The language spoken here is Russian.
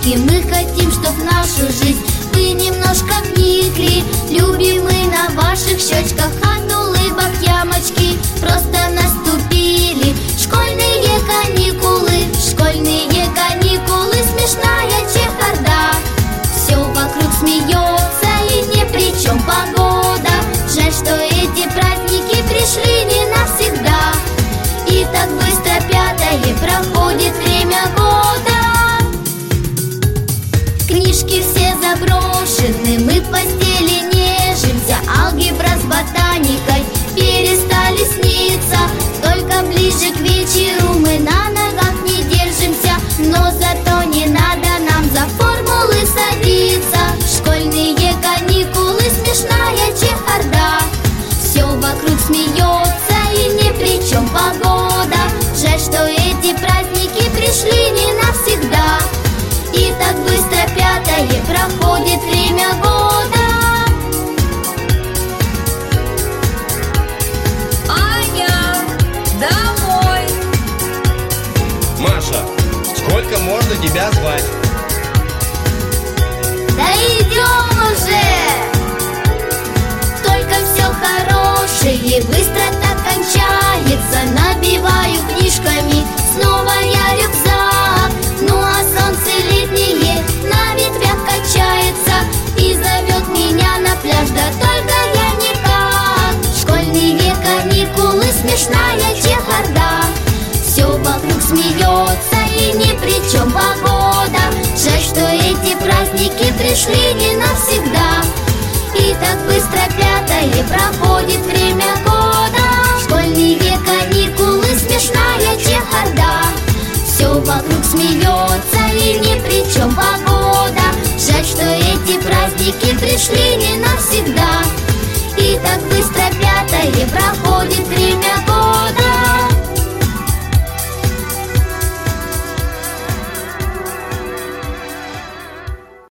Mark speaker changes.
Speaker 1: праздники, мы хотим, чтоб в нашу жизнь вы немножко вникли. Любим мы на ваших щечках от улыбок ямочки просто наступили. Школьные каникулы, смешная чехарда. Все вокруг смеется и ни при чем погода. Жаль, что эти праздники пришли не навсегда. И так быстро 5-е проходит время года. Книжки все заброшены, мы в постели нежимся. Алгебра с ботаникой перестали сниться. Только ближе к вечеру мы на ногах не держимся. Но зато не надо нам за формулы садиться. Школьные каникулы, смешная чехарда. Все вокруг смеется и ни при чем погода. Жаль, что эти праздники пришли не навсегда. И так быстро 5-е проходит время года.
Speaker 2: Аня, домой!
Speaker 3: Маша, сколько можно тебя звать?
Speaker 1: Да идем уже! Только все хорошее быстро так кончается. Набиваю книжками снова я рюкзак. Ну а солнце летнее на ветвях качается и зовет меня на пляж, да только я никак. Школьные каникулы, смешная чехарда. Все вокруг смеется и ни при чем погода. Жаль, что эти праздники пришли не навсегда. И так быстро 5-е проходит время года. Школьные каникулы, смешная чехарда. Все вокруг смеется и ни при чем погода. Жаль, что эти праздники пришли не навсегда. И так быстро 5-е проходит время года.